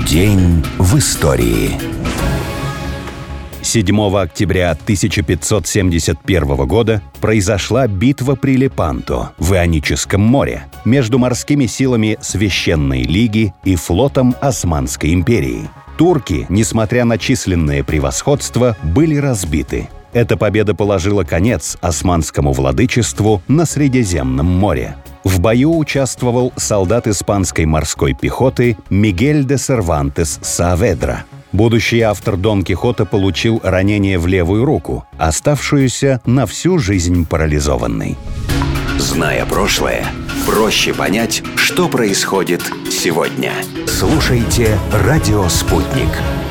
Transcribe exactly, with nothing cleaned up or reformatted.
День в истории. седьмого октября тысяча пятьсот семьдесят первого года произошла битва при Лепанто в Ионическом море между морскими силами Священной Лиги и флотом Османской империи. Турки, несмотря на численное превосходство, были разбиты. Эта победа положила конец османскому владычеству на Средиземном море. В бою участвовал солдат испанской морской пехоты Мигель де Сервантес Сааведра. Будущий автор Дон Кихота получил ранение в левую руку, оставшуюся на всю жизнь парализованной. Зная прошлое, проще понять, что происходит сегодня. Слушайте «Радио Спутник».